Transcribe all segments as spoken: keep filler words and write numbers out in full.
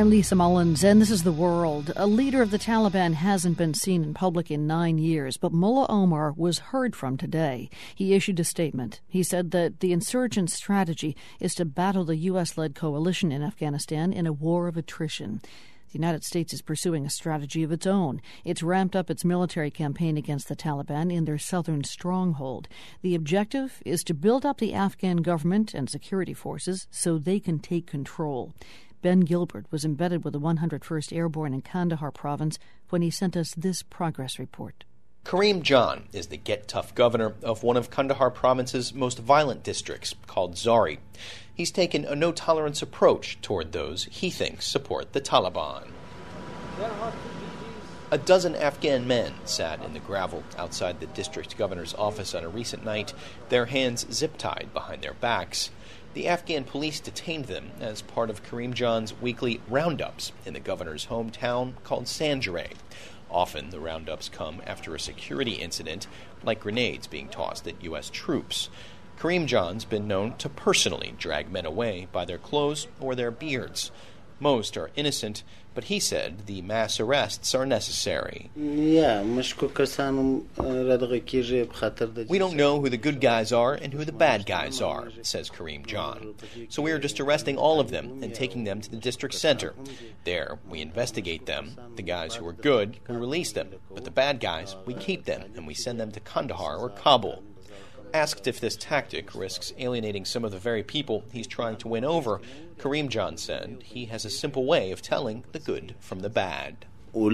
I'm Lisa Mullins, and this is The World. A leader of the Taliban hasn't been seen in public in nine years, but Mullah Omar was heard from today. He issued a statement. He said that the insurgent strategy is to battle the U S-led coalition in Afghanistan in a war of attrition. The United States is pursuing a strategy of its own. It's ramped up its military campaign against the Taliban in their southern stronghold. The objective is to build up the Afghan government and security forces so they can take control. Ben Gilbert was embedded with the one hundred first Airborne in Kandahar province when he sent us this progress report. Kareem John is the get-tough governor of one of Kandahar province's most violent districts, called Zari. He's taken a no-tolerance approach toward those he thinks support the Taliban. A dozen Afghan men sat in the gravel outside the district governor's office on a recent night, their hands zip-tied behind their backs. The Afghan police detained them as part of Kareem John's weekly roundups in the governor's hometown called Sanjareh. Often, the roundups come after a security incident, like grenades being tossed at U S troops. Kareem John's been known to personally drag men away by their clothes or their beards. Most are innocent, but he said the mass arrests are necessary. We don't know who the good guys are and who the bad guys are, says Kareem John. So we are just arresting all of them and taking them to the district center. There, we investigate them. The guys who are good, we release them. But the bad guys, we keep them and we send them to Kandahar or Kabul. Asked if this tactic risks alienating some of the very people he's trying to win over, Kareem John said he has a simple way of telling the good from the bad.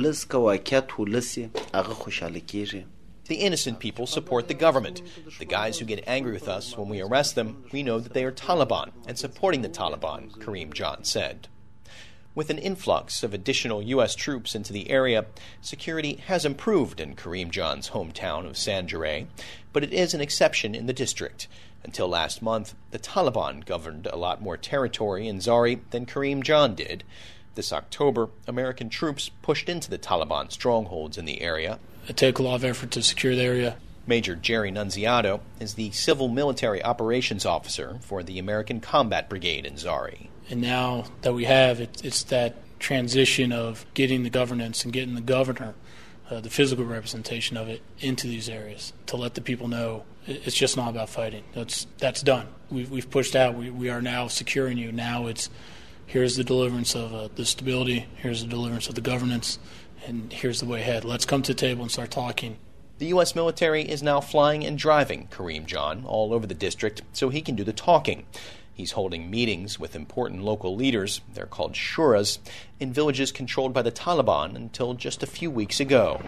The innocent people support the government. The guys who get angry with us when we arrest them, we know that they are Taliban and supporting the Taliban, Kareem John said. With an influx of additional U S troops into the area, security has improved in Kareem John's hometown of Sanjareh, but it is an exception in the district. Until last month, the Taliban governed a lot more territory in Zari than Kareem John did. This October, American troops pushed into the Taliban strongholds in the area. It took a lot of effort to secure the area. Major Jerry Nunziato is the Civil Military Operations Officer for the American Combat Brigade in Zari. And now that we have, it, it's that transition of getting the governance and getting the governor, uh, the physical representation of it, into these areas to let the people know it's just not about fighting. That's that's done. We've, we've pushed out. We, we are now securing you. Now it's here's the deliverance of uh, the stability, here's the deliverance of the governance, and here's the way ahead. Let's come to the table and start talking. The U S military is now flying and driving Kareem John all over the district so he can do the talking. He's holding meetings with important local leaders, they're called shuras, in villages controlled by the Taliban until just a few weeks ago.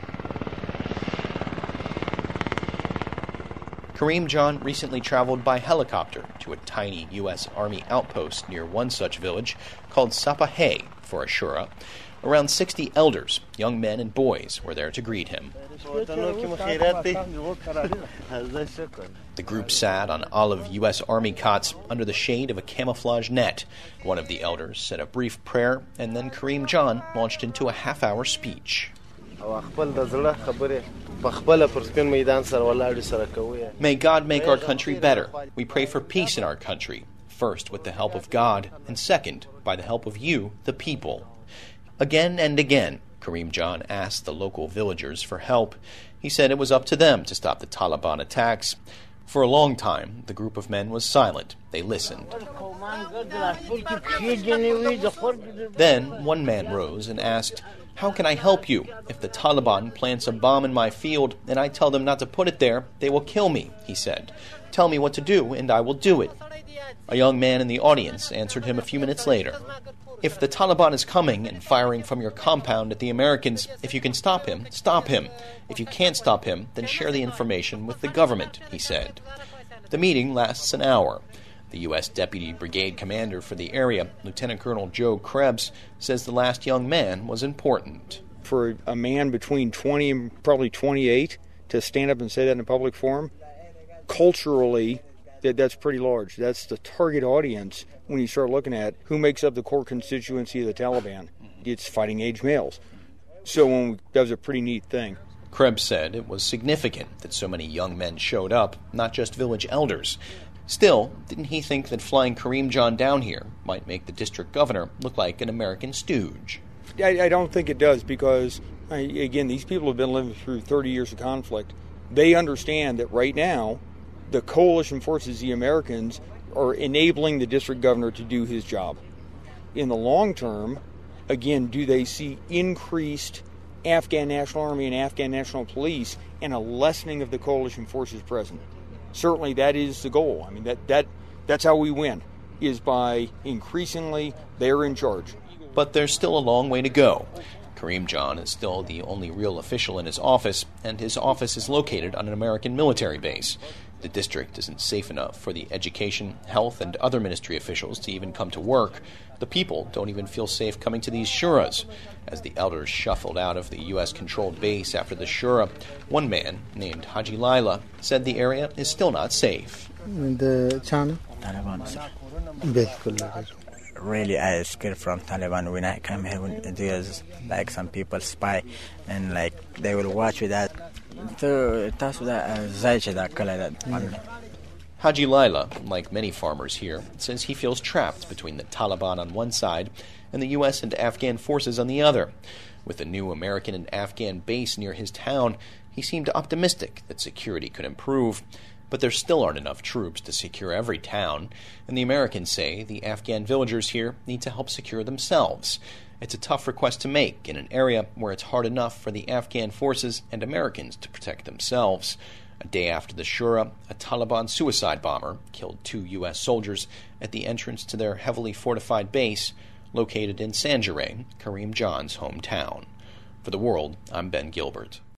Kareem John recently traveled by helicopter to a tiny U S Army outpost near one such village called Sapaheh for a shura. Around sixty elders, young men and boys, were there to greet him. The group sat on olive U S Army cots under the shade of a camouflage net. One of the elders said a brief prayer, and then Kareem John launched into a half-hour speech. May God make our country better. We pray for peace in our country, first with the help of God, and second, by the help of you, the people. Again and again, Kareem John asked the local villagers for help. He said it was up to them to stop the Taliban attacks. For a long time, the group of men was silent. They listened. Then one man rose and asked, "How can I help you? If the Taliban plants a bomb in my field and I tell them not to put it there, they will kill me," he said. "Tell me what to do and I will do it." A young man in the audience answered him a few minutes later. "If the Taliban is coming and firing from your compound at the Americans, if you can stop him, stop him. If you can't stop him, then share the information with the government," he said. The meeting lasts an hour. The U S Deputy Brigade Commander for the area, Lieutenant Colonel Joe Krebs, says the last young man was important. For a man between twenty and probably twenty-eight to stand up and say that in a public forum, culturally, that that's pretty large. That's the target audience when you start looking at who makes up the core constituency of the Taliban. It's fighting-age males. So when we, that was a pretty neat thing. Krebs said it was significant that so many young men showed up, not just village elders. Still, didn't he think that flying Kareem John down here might make the district governor look like an American stooge? I, I don't think it does because, I, again, these people have been living through thirty years of conflict. They understand that right now, the coalition forces, the Americans, are enabling the district governor to do his job. In the long term, again, do they see increased Afghan National Army and Afghan National Police and a lessening of the coalition forces present? Certainly that is the goal. I mean, that, that that's how we win, is by increasingly they're in charge. But there's still a long way to go. Kareem John is still the only real official in his office, and his office is located on an American military base. The district isn't safe enough for the education, health, and other ministry officials to even come to work. The people don't even feel safe coming to these shuras. As the elders shuffled out of the U S-controlled base after the shura, one man, named Haji Laila, said the area is still not safe. The China? Really, I was scared from Taliban when I came here. When there's like some people spy, and like they will watch you that. Haji Laila, like many farmers here, says he feels trapped between the Taliban on one side and the U S and Afghan forces on the other. With a new American and Afghan base near his town, he seemed optimistic that security could improve. But there still aren't enough troops to secure every town, and the Americans say the Afghan villagers here need to help secure themselves. It's a tough request to make in an area where it's hard enough for the Afghan forces and Americans to protect themselves. A day after the shura, a Taliban suicide bomber killed two U S soldiers at the entrance to their heavily fortified base located in Sanjareh, Kareem John's hometown. For The World, I'm Ben Gilbert.